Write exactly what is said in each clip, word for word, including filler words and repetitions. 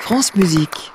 France Musique.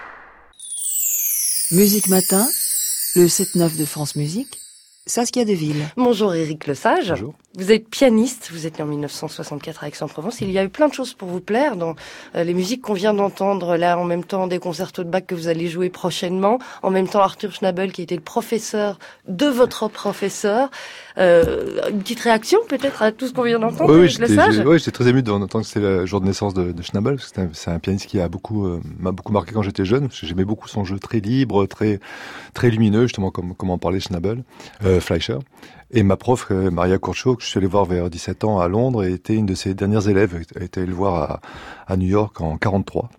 Musique Matin, le sept neuf de France Musique, Saskia Deville. Bonjour Éric Lesage. Bonjour. Vous êtes pianiste, vous êtes né en mille neuf cent soixante-quatre à Aix-en-Provence. Il y a eu plein de choses pour vous plaire dans euh, les musiques qu'on vient d'entendre là, en même temps des concertos de Bach que vous allez jouer prochainement, en même temps Arthur Schnabel qui était le professeur de votre professeur. Euh, une petite réaction peut-être à tout ce qu'on vient d'entendre, Oui, oui, Éric j'étais, Lesage. j'ai, oui, j'étais très ému d'entendre que c'était le jour de naissance de, de Schnabel, parce que c'est un, c'est un pianiste qui a beaucoup, euh, m'a beaucoup marqué quand j'étais jeune, parce que j'aimais beaucoup son jeu très libre, très, très lumineux, justement comme, comme en parlait Schnabel, euh, Fleischer. Et ma prof, euh, Maria Curcio, que je suis allé voir vers dix-sept ans à Londres, et était une de ses dernières élèves. Elle était allée le voir à, à New York en quarante-trois.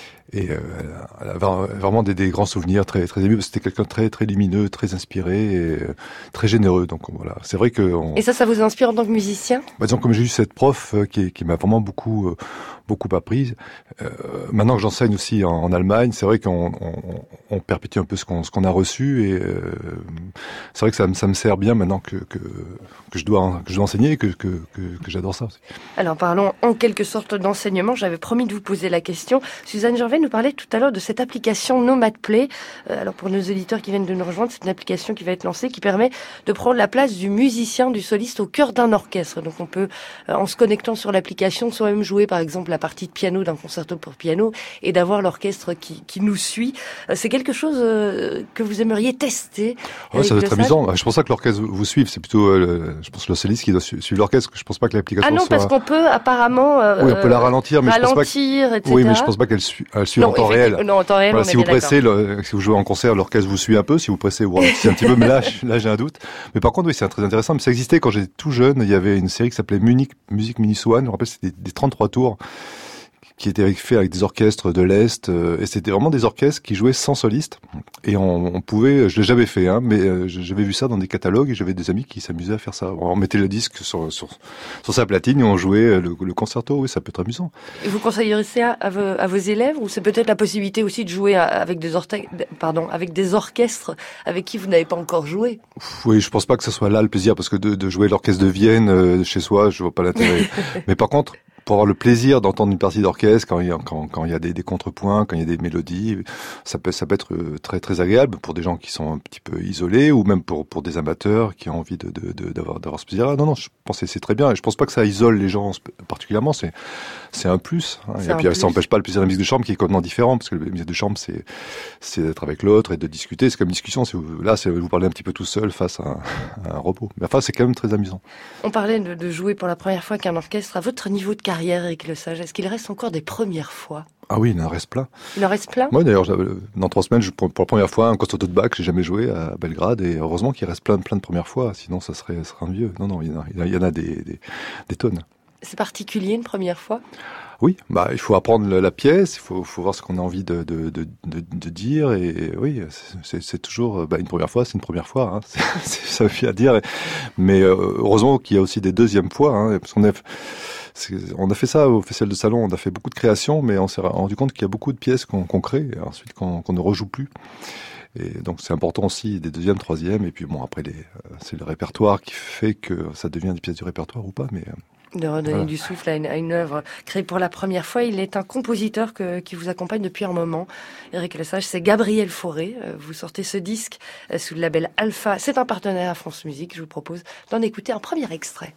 Et euh, elle avait vraiment des, des grands souvenirs, très très émus. C'était quelqu'un de très très lumineux, très inspiré, et euh, très généreux. Donc voilà, c'est vrai que. On... Et ça, ça vous inspire en tant que musicien ? Bah, disons, comme j'ai eu cette prof euh, qui, qui m'a vraiment beaucoup euh, beaucoup appris. Euh, maintenant que j'enseigne aussi en, en Allemagne, c'est vrai qu'on on, on perpétue un peu ce qu'on ce qu'on a reçu, et euh, c'est vrai que ça, ça me sert bien maintenant que que que je dois que je dois enseigner, et que que que, que j'adore ça aussi. Alors parlons en quelque sorte d'enseignement. J'avais promis de vous poser la question. Suzanne Gervais nous parlait tout à l'heure de cette application Nomad Play. Euh, alors pour nos auditeurs qui viennent de nous rejoindre, c'est une application qui va être lancée qui permet de prendre la place du musicien, du soliste au cœur d'un orchestre. Donc on peut, euh, en se connectant sur l'application, soi-même jouer par exemple la partie de piano d'un concerto pour piano et d'avoir l'orchestre qui, qui nous suit. Euh, c'est quelque chose euh, que vous aimeriez tester. Ouais, ça doit être amusant. Je pense pas que l'orchestre vous suive. C'est plutôt, euh, je pense, le soliste qui doit su- suivre l'orchestre. Je pense pas que l'application Ah non, soit... parce qu'on peut apparemment euh, oui, on peut la ralentir, mais ralentir, je pense pas que... et cetera. Oui, mais je pense pas qu'elle suit, elle suit non, en temps réel. Non, en temps réel, voilà, on si est vous bien pressez, le, si vous jouez en concert, l'orchestre vous suit un peu. Si vous pressez, vous ralentissez un petit peu, mais là, là, j'ai un doute. Mais par contre, oui, c'est très intéressant. Mais ça existait quand j'étais tout jeune. Il y avait une série qui s'appelait Munich Music Minus One. Je me rappelle, c'était des, des trente-trois tours qui était fait avec des orchestres de l'Est, euh, et c'était vraiment des orchestres qui jouaient sans soliste, et on, on pouvait, je l'ai jamais fait, hein, mais euh, j'avais vu ça dans des catalogues, et j'avais des amis qui s'amusaient à faire ça. On mettait le disque sur, sur, sur sa platine, et on jouait le, le concerto. Oui, ça peut être amusant. Et vous conseilleriez ça à vos, à vos élèves, ou c'est peut-être la possibilité aussi de jouer avec des, orte- pardon, avec des orchestres avec qui vous n'avez pas encore joué? Oui, je pense pas que ce soit là le plaisir, parce que de, de jouer l'orchestre de Vienne euh, chez soi, je vois pas l'intérêt. Mais par contre, pour avoir le plaisir d'entendre une partie d'orchestre, quand il y a, quand, quand il y a des, des contrepoints, quand il y a des mélodies, ça peut, ça peut être très, très agréable pour des gens qui sont un petit peu isolés, ou même pour, pour des amateurs qui ont envie de, de, de, d'avoir, d'avoir ce plaisir. Ah, non, non, je pense que c'est très bien. Et je pense pas que ça isole les gens particulièrement. C'est, c'est un plus. Hein. Et puis, plus. Ça n'empêche pas le plaisir de la musique de chambre qui est complètement différent, parce que la musique de chambre, c'est, c'est d'être avec l'autre et de discuter. C'est comme une discussion. Si vous, là, c'est, vous parlez un petit peu tout seul face à un, à un robot. Mais enfin, c'est quand même très amusant. On parlait de, de jouer pour la première fois qu'un orchestre. À votre niveau de carrière, Éric Lesage, est-ce qu'il reste encore des premières fois? Ah oui, il en reste plein. Il en reste plein? Moi, d'ailleurs, dans trois semaines, je, pour, pour la première fois, un concerto de Bach, j'ai jamais joué à Belgrade, et heureusement qu'il reste plein, plein de premières fois, sinon ça serait, ça serait ennuyeux. Non, non, il y en a, il y en a des, des, des tonnes. C'est particulier, une première fois? Oui, bah, il faut apprendre la pièce, il faut, faut voir ce qu'on a envie de, de, de, de, de dire, et oui, c'est, c'est toujours, bah, une première fois, c'est une première fois, hein. c'est, c'est, ça veut bien dire, mais euh, heureusement qu'il y a aussi des deuxièmes fois, hein, parce qu'on a, c'est, on a fait ça au Festival de Salon, on a fait beaucoup de créations, mais on s'est rendu compte qu'il y a beaucoup de pièces qu'on, qu'on crée, et ensuite qu'on, qu'on ne rejoue plus. Et donc c'est important aussi des deuxièmes, troisièmes, et puis bon, après les, c'est le répertoire qui fait que ça devient des pièces du répertoire ou pas, mais... De redonner voilà. du souffle à une, à une œuvre créée pour la première fois. Il est un compositeur que, qui vous accompagne depuis un moment. Éric Lesage, c'est Gabriel Fauré. Vous sortez ce disque sous le label Alpha. C'est un partenaire à France Musique. Je vous propose d'en écouter un premier extrait.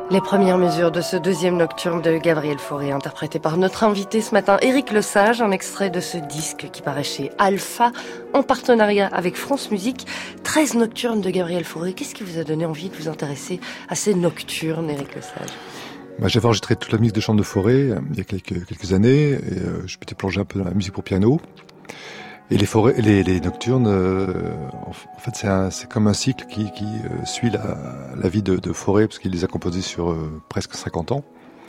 Les premières mesures de ce deuxième nocturne de Gabriel Fauré, interprété par notre invité ce matin, Éric Lesage, un extrait de ce disque qui paraît chez Alpha, en partenariat avec France Musique. treize nocturnes de Gabriel Fauré. Qu'est-ce qui vous a donné envie de vous intéresser à ces nocturnes, Éric Lesage? Bah, j'avais enregistré toute la musique de chant de Fauré euh, il y a quelques, quelques années, et euh, je m'étais plongé un peu dans la musique pour piano. Et les forêts, les, les nocturnes, euh, en, en fait, c'est, un, c'est comme un cycle qui, qui euh, suit la, la vie de, de Fauré, parce qu'il les a composés sur euh, presque cinquante ans.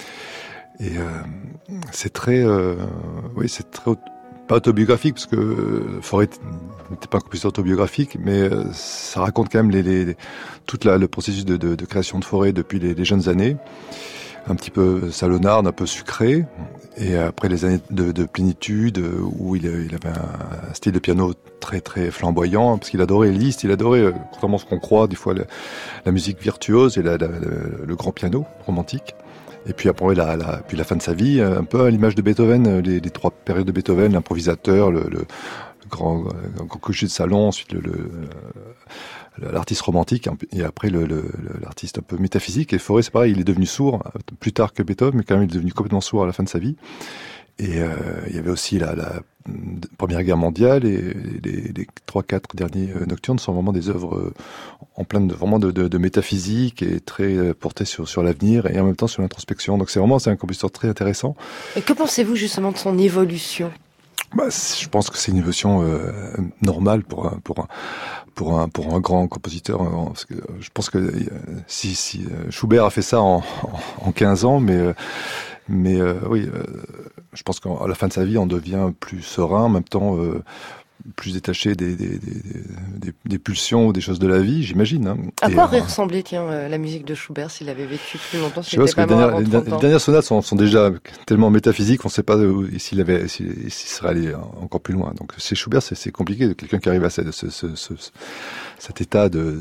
Et euh, c'est très, euh, oui, c'est très pas autobiographique, parce que euh, Fauré n'était pas un compositeur autobiographique, mais euh, ça raconte quand même les, les, tout la, le processus de, de, de création de Fauré depuis les, les jeunes années. Un petit peu salonarde, un peu sucré, et après les années de, de plénitude où il, il avait un style de piano très très flamboyant, parce qu'il adorait Liszt, il adorait, contrairement à ce qu'on croit, des fois la, la musique virtuose et la, la, le, le grand piano romantique. Et puis après la, la, puis la fin de sa vie, un peu à l'image de Beethoven, les, les trois périodes de Beethoven, l'improvisateur, le, le, le grand, grand cocher de salon, ensuite le, le l'artiste romantique, et après le, le, l'artiste un peu métaphysique. Et Fauré, c'est pareil, il est devenu sourd plus tard que Beethoven, mais quand même il est devenu complètement sourd à la fin de sa vie. Et euh, il y avait aussi la, la Première Guerre mondiale, et les, les trois, quatre derniers nocturnes sont vraiment des œuvres en plein de, vraiment de, de, de métaphysique, et très portées sur, sur l'avenir, et en même temps sur l'introspection. Donc c'est vraiment, c'est un compositeur très intéressant. Et que pensez-vous justement de son évolution? Bah, je pense que c'est une évolution euh, normale pour un, pour un, pour un, pour un grand compositeur. Parce que je pense que euh, si, si Schubert a fait ça en, en, en quinze ans, mais, euh, mais euh, oui, euh, je pense qu'à la fin de sa vie, on devient plus serein, en même temps euh, plus détaché des, des, des, des, des pulsions ou des choses de la vie, j'imagine. Hein. À Et, quoi euh, aurait ressemblé, tiens, euh, la musique de Schubert s'il avait vécu plus longtemps? Je sais pas, parce que les dernières, les, les dernières sonates sont, sont déjà tellement métaphysiques, on ne sait pas s'il avait, s'il, s'il serait allé encore plus loin. Donc, chez Schubert, c'est, c'est compliqué, quelqu'un qui arrive à ce, ce, ce, ce, cet état de,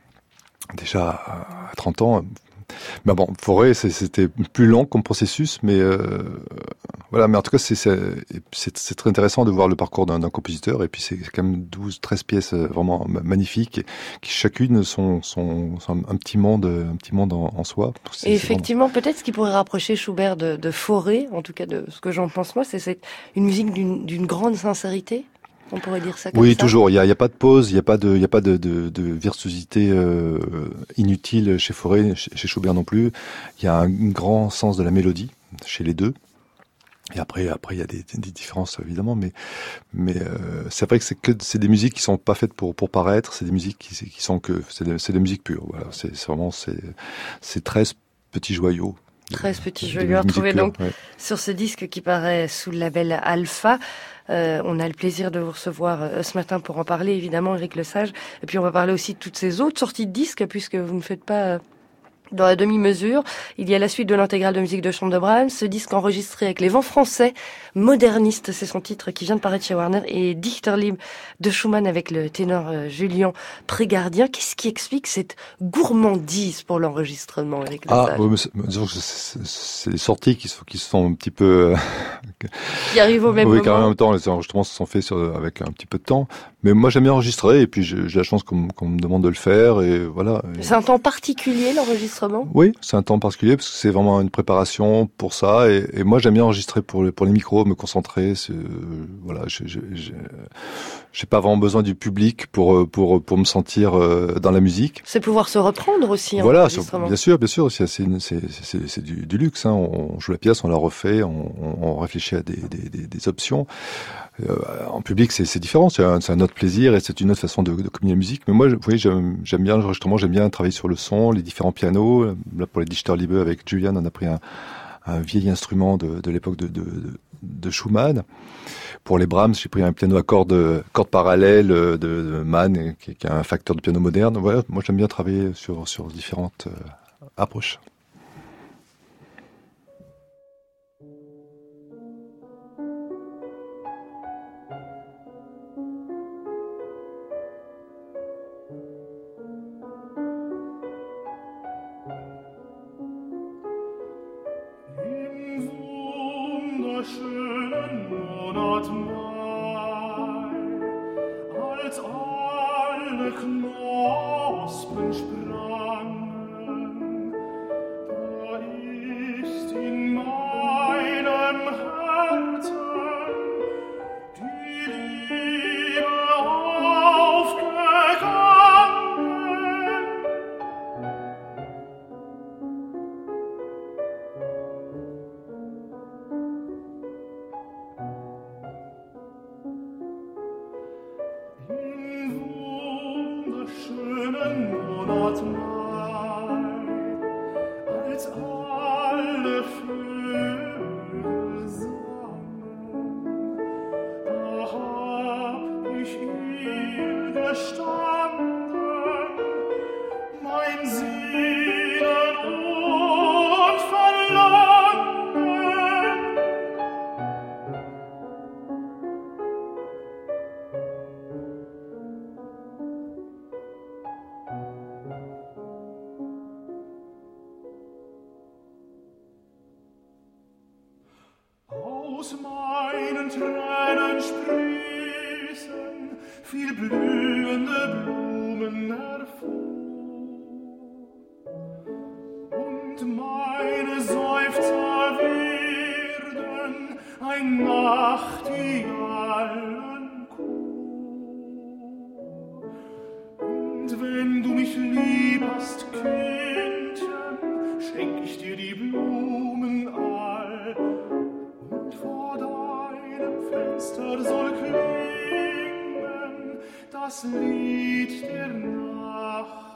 déjà à trente ans. Mais bon, Fauré, c'était plus lent comme processus, mais euh, voilà. Mais en tout cas, c'est, c'est, c'est, c'est très intéressant de voir le parcours d'un, d'un compositeur. Et puis, c'est quand même douze, treize pièces vraiment magnifiques, qui chacune sont, sont, sont un petit monde, un petit monde en, en soi. Et effectivement, vraiment... peut-être ce qui pourrait rapprocher Schubert de, de Fauré, en tout cas de ce que j'en pense moi, c'est, c'est une musique d'une, d'une grande sincérité. On pourrait dire ça comme oui, ça. toujours. Il y a, il y a pas de pause, il y a pas de, il y a pas de, de, de virtuosité euh, inutile chez Fauré, chez, chez Schubert non plus. Il y a un grand sens de la mélodie chez les deux. Et après, après, il y a des, des différences évidemment, mais, mais euh, c'est vrai que c'est que c'est des musiques qui sont pas faites pour pour paraître. C'est des musiques qui, qui sont que c'est de, c'est de la musique pure. Voilà, c'est, c'est vraiment c'est, c'est treize petits joyaux. treize petits joyaux à retrouver donc ouais. Sur ce disque qui paraît sous le label Alpha. Euh, on a le plaisir de vous recevoir euh, ce matin pour en parler, évidemment, Éric Lesage. Et puis on va parler aussi de toutes ces autres sorties de disques, puisque vous ne faites pas euh, dans la demi-mesure. Il y a la suite de l'intégrale de musique de chambre de Brahms, ce disque enregistré avec les vents français, Moderniste, c'est son titre, qui vient de paraître chez Warner, et Dichterliebe de Schumann avec le ténor euh, Julien Prégardien. Qu'est-ce qui explique cette gourmandise pour l'enregistrement, Éric Lesage? Ah, oui, mais c'est, c'est, c'est des sorties qui sont, qui sont un petit peu... qui arrivent au même oui, moment. Oui, en même temps, les enregistrements se sont faits sur, avec un petit peu de temps. Mais moi, j'aime bien enregistrer, et puis j'ai, j'ai la chance qu'on, qu'on me demande de le faire, et voilà. C'est un temps particulier, l'enregistrement? Oui, c'est un temps particulier, parce que c'est vraiment une préparation pour ça, et, et moi, j'aime bien enregistrer pour les, pour les micros, me concentrer. C'est, euh, voilà, j'ai, j'ai, j'ai, j'ai pas vraiment besoin du public pour, pour, pour me sentir euh, dans la musique. C'est pouvoir se reprendre aussi. Voilà, c'est, bien sûr, bien sûr, c'est, c'est, c'est, c'est, c'est du, du luxe. Hein. On joue la pièce, on la refait, on, on réfléchit à des, des, des, des options. Euh, en public, c'est, c'est différent, c'est un, c'est un autre plaisir et c'est une autre façon de, de communiquer la musique. Mais moi, vous voyez, j'aime, j'aime bien l'enregistrement, j'aime bien travailler sur le son, les différents pianos. Là, pour les Dichterliebe avec Julian, on a pris un, un vieil instrument de, de l'époque de, de, de Schumann. Pour les Brahms, j'ai pris un piano à cordes, cordes parallèles de, de Mann, qui, qui est un facteur de piano moderne. Voilà, moi, j'aime bien travailler sur, sur différentes euh, approches. Knospen sprangen, Aus meinen Tränen sprießen viel blühende Blumen hervor. Und meine Seufzer werden ein Nachtigallenchor. Und wenn du mich lieb hast, Kindchen, schenk ich dir die Blumen all. Und vor deinem Fenster soll klingen das Lied der Nachtigall.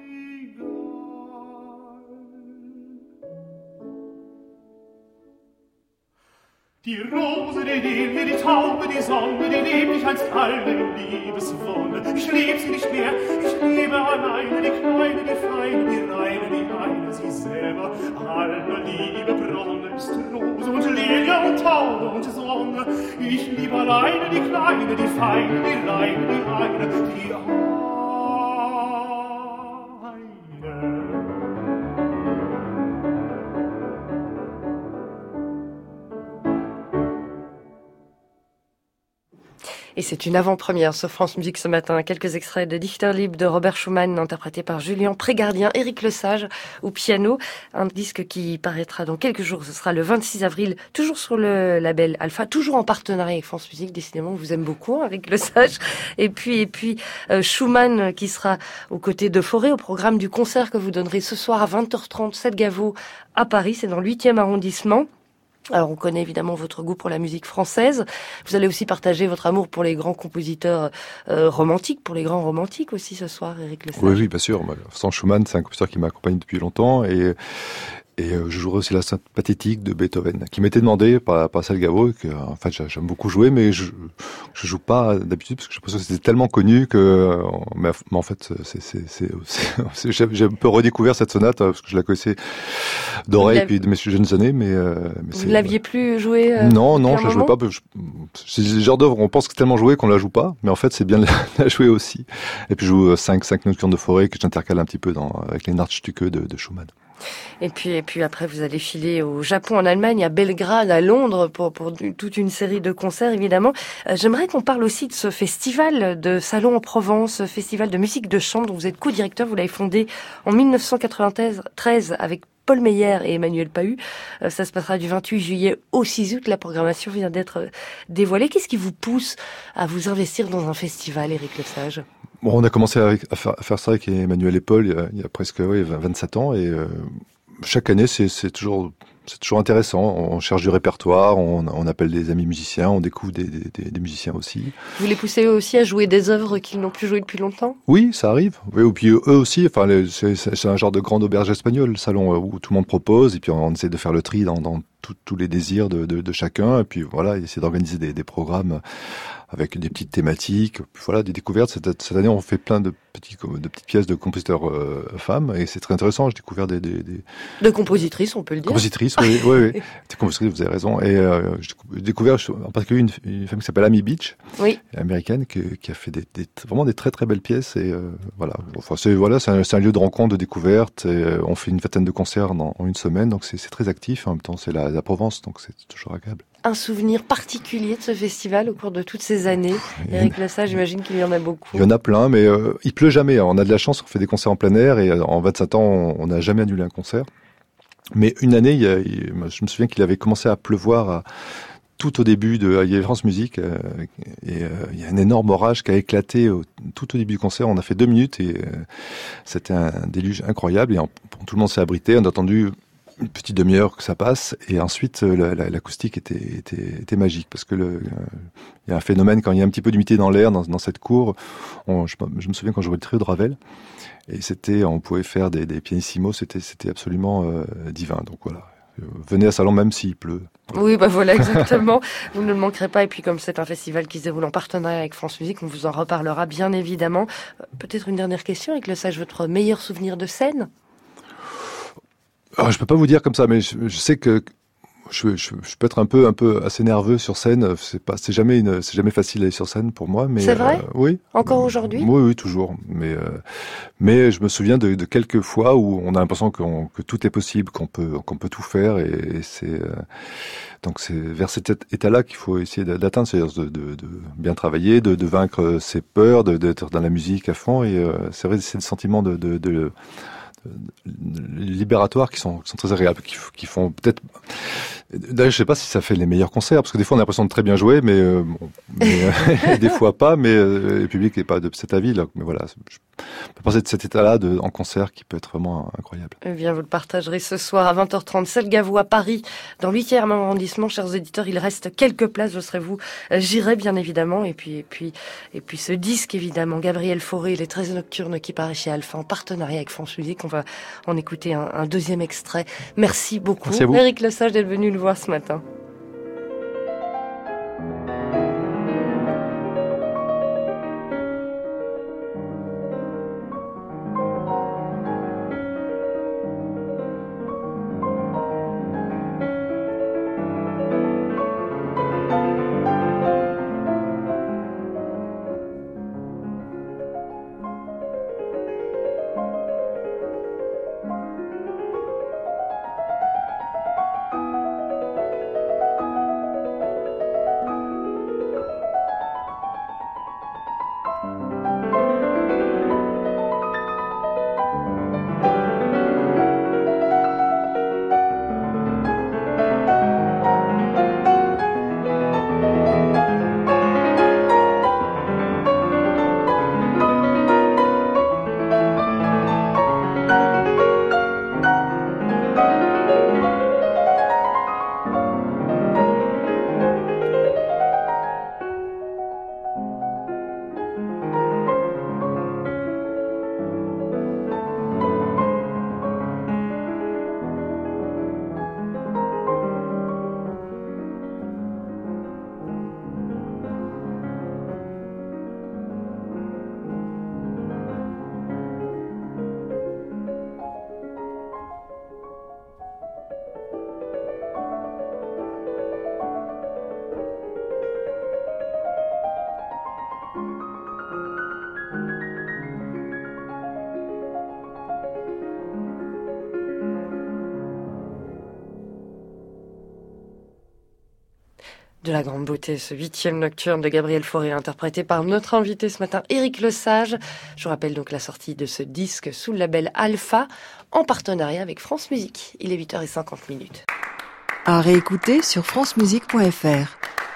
Die Rose, die Lilie, die Taube, die Sonne, die liebt dich einst alle in Liebeswonne. Ich lieb sie nicht mehr, ich liebe alleine die Kleine, die Feine, die Reine, die eine, sie selber. Aller Liebe Bronne ist Rose und Lilie und Taube und Sonne. Ich liebe alleine die Kleine, die Feine, die Reine, die eine, die eine. Et c'est une avant-première sur France Musique ce matin. Quelques extraits de Dichter libre de Robert Schumann, interprété par Julien Prégardien, Éric Lesage au piano. Un disque qui paraîtra dans quelques jours. Ce sera le vingt-six avril, toujours sur le label Alpha, toujours en partenariat avec France Musique. Décidément, on vous aime beaucoup, Éric Lesage. Et puis, et puis euh, Schumann qui sera aux côtés de Fauré au programme du concert que vous donnerez ce soir à vingt heures trente, Sept Gaveau à Paris. C'est dans le huitième arrondissement. Alors, on connaît évidemment votre goût pour la musique française. Vous allez aussi partager votre amour pour les grands compositeurs euh, romantiques, pour les grands romantiques aussi ce soir, Éric Lesage. Oui, oui, bien sûr. Sans Schumann, c'est un compositeur qui m'accompagne depuis longtemps et Et euh, je jouerai aussi la Symphonie pathétique de Beethoven, qui m'était demandé par, par Sept Gaveau, que en fait j'aime beaucoup jouer, mais je je joue pas d'habitude parce que je pense que c'était tellement connu que, mais, mais en fait c'est c'est c'est, c'est j'ai, j'ai un peu redécouvert cette sonate parce que je la connaissais d'oreille depuis de mes jeunes années, mais, euh, mais vous c'est, l'aviez ouais. plus joué euh, Non, non, je la jouais jouais pas. Je, c'est le genre d'œuvre on pense que c'est tellement joué qu'on la joue pas, mais en fait c'est bien de la, la jouer aussi. Et puis je joue cinq cinq nocturnes de Fauré que j'intercale un petit peu dans avec les Nachtstücke de, de Schumann. Et puis, et puis après, vous allez filer au Japon, en Allemagne, à Belgrade, à Londres, pour, pour toute une série de concerts, évidemment. Euh, j'aimerais qu'on parle aussi de ce festival de Salon en Provence, festival de musique de chambre, dont vous êtes co-directeur. Vous l'avez fondé en dix-neuf cent quatre-vingt-treize avec Paul Meyer et Emmanuel Pahud. Euh, ça se passera du vingt-huit juillet au six août. La programmation vient d'être dévoilée. Qu'est-ce qui vous pousse à vous investir dans un festival, Éric Lesage ? Bon, on a commencé à faire, à faire ça avec Emmanuel et Paul il y a, il y a presque ouais, vingt-sept ans et euh, chaque année c'est, c'est toujours c'est toujours intéressant. On cherche du répertoire, on, on appelle des amis musiciens, on découvre des, des, des musiciens aussi. Vous les poussez aussi à jouer des œuvres qu'ils n'ont plus jouées depuis longtemps ? Oui, ça arrive. Oui, et puis eux aussi. Enfin, les, c'est, c'est un genre de grande auberge espagnole, le salon où tout le monde propose et puis on, on essaie de faire le tri dans, dans tous les désirs de, de, de chacun et puis voilà, essayer d'organiser des, des programmes avec des petites thématiques, voilà, des découvertes. Cette, cette année, on fait plein de, petits, de petites pièces de compositeurs euh, femmes, et c'est très intéressant. J'ai découvert des, des, des... de compositrices, on peut le dire. Compositrices, oui, oui, oui. Des compositrices, vous avez raison. Et euh, j'ai découvert en particulier une, une femme qui s'appelle Amy Beach, oui, américaine, qui, qui a fait des, des, vraiment des très très belles pièces. Et euh, voilà, enfin, c'est voilà, c'est un, c'est un lieu de rencontre, de découverte. Et, euh, on fait une vingtaine de concerts en, en une semaine, donc c'est, c'est très actif. En même temps, c'est la, la Provence, donc c'est toujours agréable. Un souvenir particulier de ce festival au cours de toutes ces années, Éric Lesage, j'imagine qu'il y en a beaucoup. Il y en a plein, mais euh, il pleut jamais. On a de la chance, on fait des concerts en plein air et en vingt-sept ans, on n'a jamais annulé un concert. Mais une année, il y a, il, je me souviens qu'il avait commencé à pleuvoir à, tout au début de il y avait France Musique euh, et euh, il y a un énorme orage qui a éclaté au, tout au début du concert. On a fait deux minutes et euh, c'était un déluge incroyable et en, tout le monde s'est abrité. On a attendu une petite demi-heure que ça passe et ensuite la, la, l'acoustique était, était, était magique parce que le, euh, il y a un phénomène quand il y a un petit peu d'humidité dans l'air dans, dans cette cour. On, je, je me souviens quand je jouais le trio de Ravel et c'était, on pouvait faire des, des pianissimos, c'était, c'était absolument euh, divin. Donc voilà. venez à Salon même s'il pleut. Oui, bah voilà, exactement. Vous ne le manquerez pas. Et puis, comme c'est un festival qui se déroule en partenariat avec France Musique, on vous en reparlera bien évidemment. Peut-être une dernière question, Éric Lesage, votre meilleur souvenir de scène? Alors, je peux pas vous dire comme ça, mais je, je sais que je, je, je peux être un peu, un peu assez nerveux sur scène. C'est pas, c'est jamais une, c'est jamais facile d'aller sur scène pour moi. Mais c'est vrai. euh, oui. Encore aujourd'hui. Oui, oui, toujours. Mais, euh, mais je me souviens de, de quelques fois où on a l'impression qu'on, que tout est possible, qu'on peut, qu'on peut tout faire, et, et c'est euh, donc c'est vers cet état-là qu'il faut essayer d'atteindre, c'est-à-dire de, de, de bien travailler, de, de vaincre ses peurs, de, d'être dans la musique à fond. Et euh, c'est vrai, c'est le sentiment de, de, de libératoires qui sont, qui sont très agréables, qui, qui font peut-être... D'ailleurs, je sais pas si ça fait les meilleurs concerts, parce que des fois on a l'impression de très bien jouer, mais, euh, bon, mais euh, des fois pas, mais euh, le public n'est pas de cet avis. Là. Mais voilà, je peux penser de cet état-là de, en concert qui peut être vraiment incroyable. Eh bien, vous le partagerez ce soir à vingt heures trente, salle Gaveau à Paris, dans le huitième arrondissement. Chers auditeurs, il reste quelques places, je serai vous. J'irai bien évidemment, et puis, et puis, et puis ce disque évidemment, Gabriel Fauré, Les treize Nocturnes, qui paraît chez Alpha en partenariat avec France Musique. On va en écouter un, un deuxième extrait. Merci beaucoup, Merci à vous. Éric Lesage, d'être venu le voir ce matin. De la grande beauté, ce huitième nocturne de Gabriel Fauré, interprété par notre invité ce matin, Éric Lesage. Je vous rappelle donc la sortie de ce disque sous le label Alpha, en partenariat avec France Musique. Il est huit heures cinquante minutes. À réécouter sur francemusique point f r.